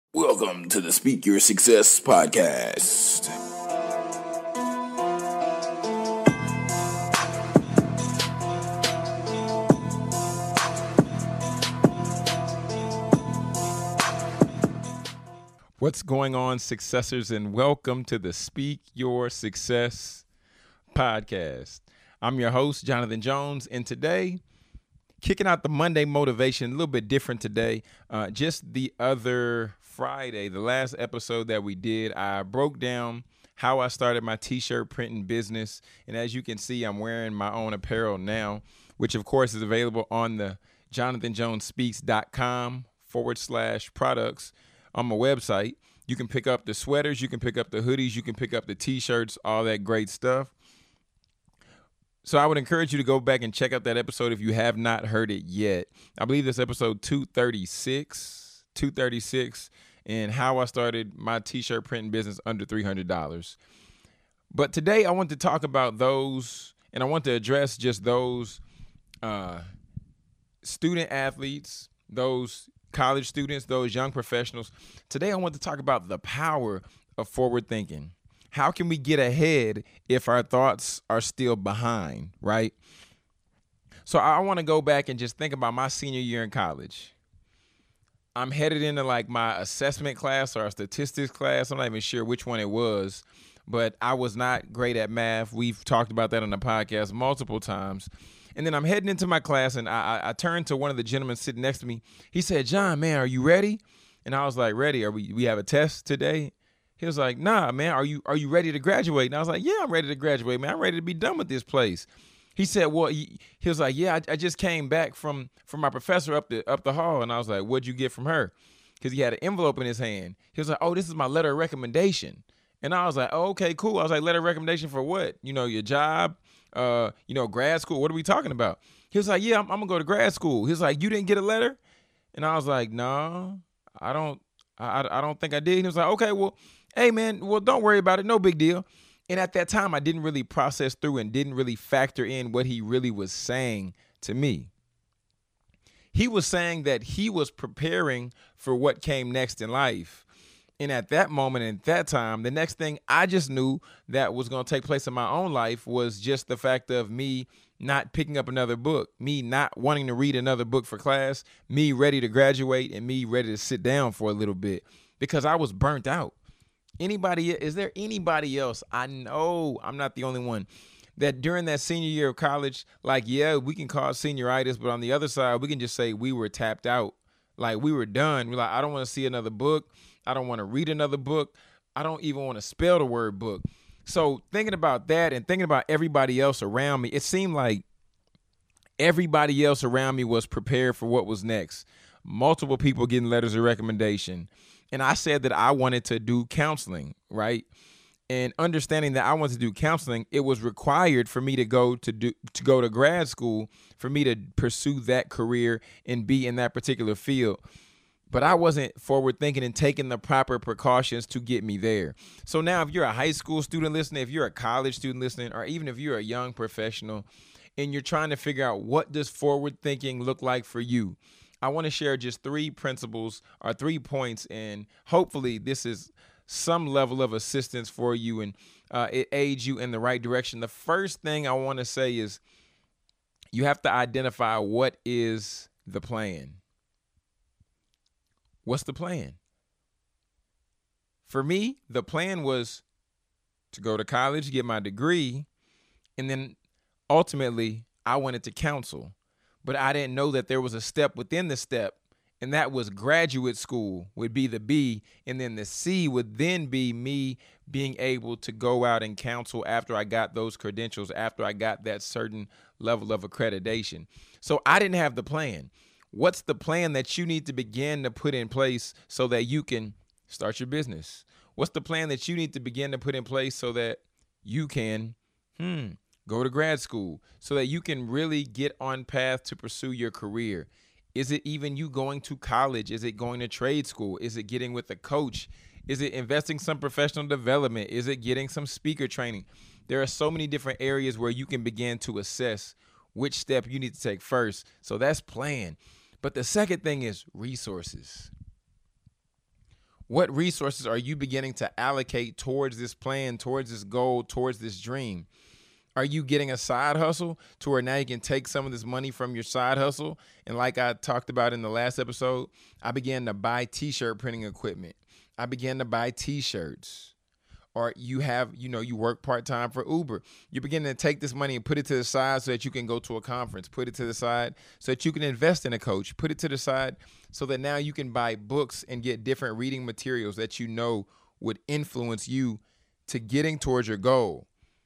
Welcome to the Speak Your Success podcast. What's going on, successors, and welcome to the Speak Your Success podcast. I'm your host, Jonathan Jones, and today, kicking out the Monday motivation, a little bit different today. Just the other Friday, the last episode that we did, I broke down how I started my t-shirt printing business, and as you can see, I'm wearing my own apparel now, which of course is available on the jonathanjonespeaks.com/products. on my website. You can pick up the sweaters, you can pick up the hoodies, you can pick up the t-shirts, all that great stuff. So I would encourage you to go back and check out that episode if you have not heard it yet. I believe this episode 236, and how I started my t-shirt printing business under $300. But today I want to talk about those, and I want to address just those student athletes, those college students, those young professionals. Today I want to talk about the power of forward thinking. How can we get ahead if our thoughts are still behind, right? So I want to go back and just think about my senior year in college. I'm headed into like my assessment class or a statistics class. I'm not even sure which one it was, but I was not great at math. We've talked about that on the podcast multiple times. And then I'm heading into my class, and I turned to one of the gentlemen sitting next to me. He said, "John, man, are you ready?" And I was like, "Ready? Are we have a test today?" He was like, "Nah, man, are you ready to graduate?" And I was like, "Yeah, I'm ready to graduate, man. I'm ready to be done with this place." He said, "Well," he was like, "Yeah, I just came back from my professor up the hall." And I was like, "What'd you get from her?" Because he had an envelope in his hand. He was like, "Oh, this is my letter of recommendation." And I was like, "Oh, okay, cool." I was like, "Letter of recommendation for what? Your job? Grad school? What are we talking about?" He was like, "Yeah, I'm gonna go to grad school." He was like, "You didn't get a letter?" And I was like, "No, I don't think I did." And he was like, "Okay, well, hey man, well, don't worry about it. No big deal." And at that time, I didn't really process through and didn't really factor in what he really was saying to me. He was saying that he was preparing for what came next in life. And at that moment, at that time, the next thing I just knew that was going to take place in my own life was just the fact of me not picking up another book, me not wanting to read another book for class, me ready to graduate, and me ready to sit down for a little bit because I was burnt out. Is there anybody else? I know I'm not the only one that during that senior year of college, like, yeah, we can call senioritis, but on the other side, we can just say we were tapped out. Like we were done. We're like, I don't want to see another book. I don't want to read another book. I don't even want to spell the word book. So thinking about that and thinking about everybody else around me, it seemed like everybody else around me was prepared for what was next. Multiple people getting letters of recommendation. And I said that I wanted to do counseling, right? And understanding that I wanted to do counseling, it was required for me to go to grad school, for me to pursue that career and be in that particular field. But I wasn't forward thinking and taking the proper precautions to get me there. So now if you're a high school student listening, if you're a college student listening, or even if you're a young professional and you're trying to figure out what does forward thinking look like for you, I want to share just 3 principles or 3 points, and hopefully this is some level of assistance for you and it aids you in the right direction. The first thing I want to say is you have to identify what is the plan. What's the plan? For me, the plan was to go to college, get my degree, and then ultimately I wanted to counsel. But I didn't know that there was a step within the step, and that was graduate school would be the B, and then the C would then be me being able to go out and counsel after I got those credentials, after I got that certain level of accreditation. So I didn't have the plan. What's the plan that you need to begin to put in place so that you can start your business? What's the plan that you need to begin to put in place so that you can go to grad school, so that you can really get on path to pursue your career? Is it even you going to college? Is it going to trade school? Is it getting with a coach? Is it investing some professional development? Is it getting some speaker training? There are so many different areas where you can begin to assess which step you need to take first. So that's plan. But the second thing is resources. What resources are you beginning to allocate towards this plan, towards this goal, towards this dream? Are you getting a side hustle to where now you can take some of this money from your side hustle? And like I talked about in the last episode, I began to buy t-shirt printing equipment. I began to buy t-shirts. Or you work part-time for Uber. You're beginning to take this money and put it to the side so that you can go to a conference. Put it to the side so that you can invest in a coach. Put it to the side so that now you can buy books and get different reading materials that you know would influence you to getting towards your goal.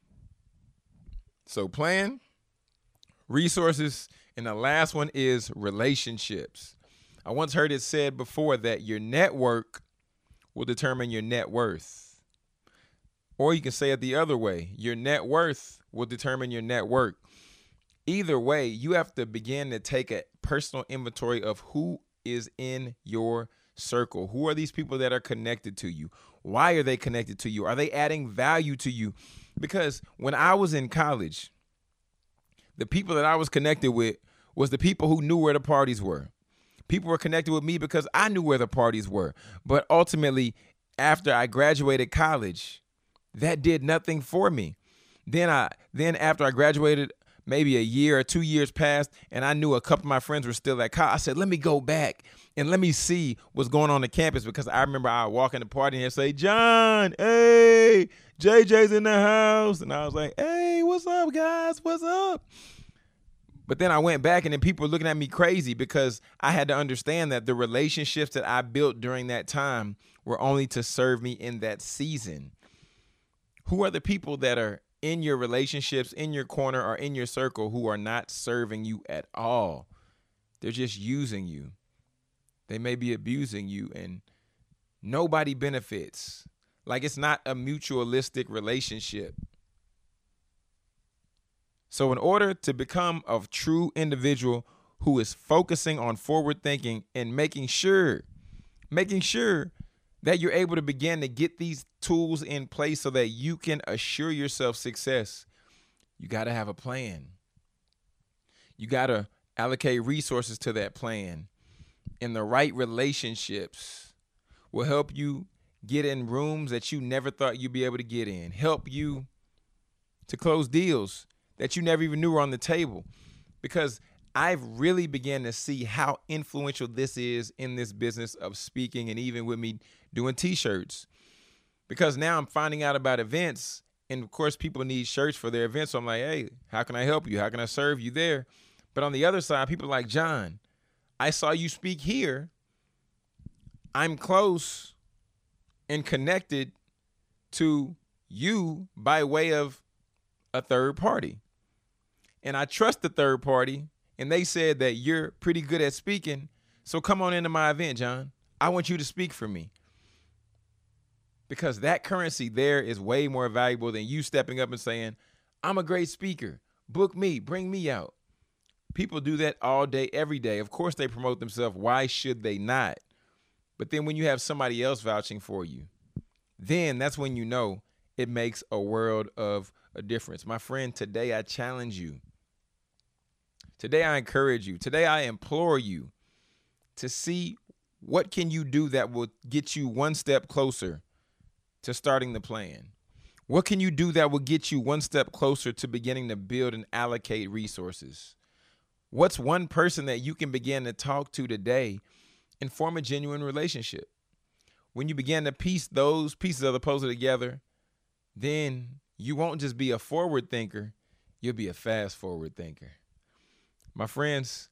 So plan, resources, and the last one is relationships. I once heard it said before that your network will determine your net worth. Or you can say it the other way. Your net worth will determine your net worth. Either way, you have to begin to take a personal inventory of who is in your circle. Who are these people that are connected to you? Why are they connected to you? Are they adding value to you? Because when I was in college, the people that I was connected with was the people who knew where the parties were. People were connected with me because I knew where the parties were. But ultimately, after I graduated college, that did nothing for me. Then after I graduated, maybe a year or 2 years passed, and I knew a couple of my friends were still at college. I said, let me go back and let me see what's going on campus, because I remember I would walk in the party and say, John, hey, JJ's in the house. And I was like, hey, what's up, guys? What's up? But then I went back, and then people were looking at me crazy because I had to understand that the relationships that I built during that time were only to serve me in that season. Who are the people that are in your relationships, in your corner, or in your circle who are not serving you at all? They're just using you. They may be abusing you, and nobody benefits. Like, it's not a mutualistic relationship. So in order to become a true individual who is focusing on forward thinking and making sure that you're able to begin to get these tools in place so that you can assure yourself success, you got to have a plan. You got to allocate resources to that plan. And the right relationships will help you get in rooms that you never thought you'd be able to get in, help you to close deals that you never even knew were on the table. Because I've really began to see how influential this is in this business of speaking, and even with me doing t-shirts. Because now I'm finding out about events, and of course people need shirts for their events. So I'm like, hey, how can I help you? How can I serve you there? But on the other side, people are like, John, I saw you speak here. I'm close and connected to you by way of a third party. And I trust the third party. And they said that you're pretty good at speaking. So come on into my event, John. I want you to speak for me. Because that currency there is way more valuable than you stepping up and saying, I'm a great speaker. Book me. Bring me out. People do that all day, every day. Of course they promote themselves. Why should they not? But then when you have somebody else vouching for you, then that's when you know it makes a world of a difference. My friend, today I challenge you. Today I encourage you. Today I implore you to see what can you do that will get you one step closer to starting the plan. What can you do that will get you one step closer to beginning to build and allocate resources? What's one person that you can begin to talk to today and form a genuine relationship? When you begin to piece those pieces of the puzzle together, then you won't just be a forward thinker, you'll be a fast forward thinker. My friends,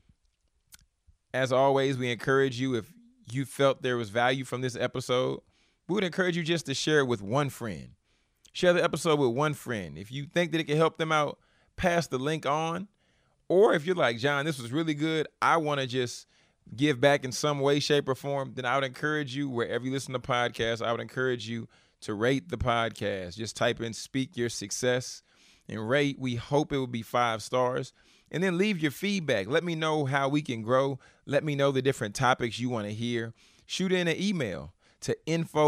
as always, we encourage you, if you felt there was value from this episode, we would encourage you just to share it with one friend. Share the episode with one friend. If you think that it can help them out, pass the link on. Or if you're like, John, this was really good, I want to just give back in some way, shape, or form, then I would encourage you, wherever you listen to podcasts, I would encourage you to rate the podcast. Just type in Speak Your Success and rate. We hope it will be 5 stars. And then leave your feedback. Let me know how we can grow. Let me know the different topics you want to hear. Shoot in an email to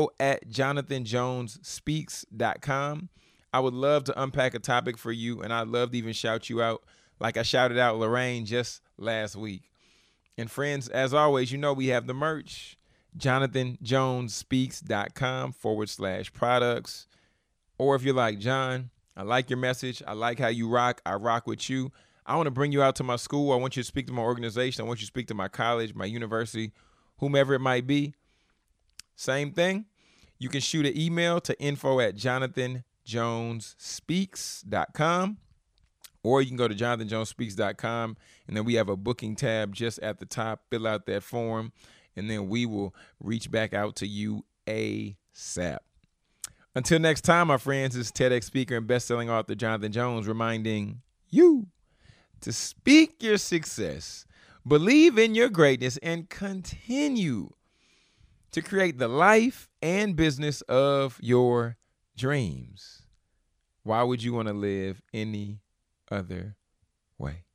info@jonathanjonespeaks.com. I would love to unpack a topic for you, and I'd love to even shout you out like I shouted out Lorraine just last week. And friends, as always, you know we have the merch. JonathanJonesSpeaks.com/products. Or if you're like, John, I like your message. I like how you rock. I rock with you. I want to bring you out to my school. I want you to speak to my organization. I want you to speak to my college, my university, whomever it might be. Same thing. You can shoot an email to info@JonathanJonesSpeaks.com. Or you can go to JonathanJonesSpeaks.com, and then we have a booking tab just at the top. Fill out that form, and then we will reach back out to you ASAP. Until next time, my friends, this is TEDx speaker and best-selling author Jonathan Jones reminding you to speak your success, believe in your greatness, and continue to create the life and business of your dreams. Why would you want to live any other way?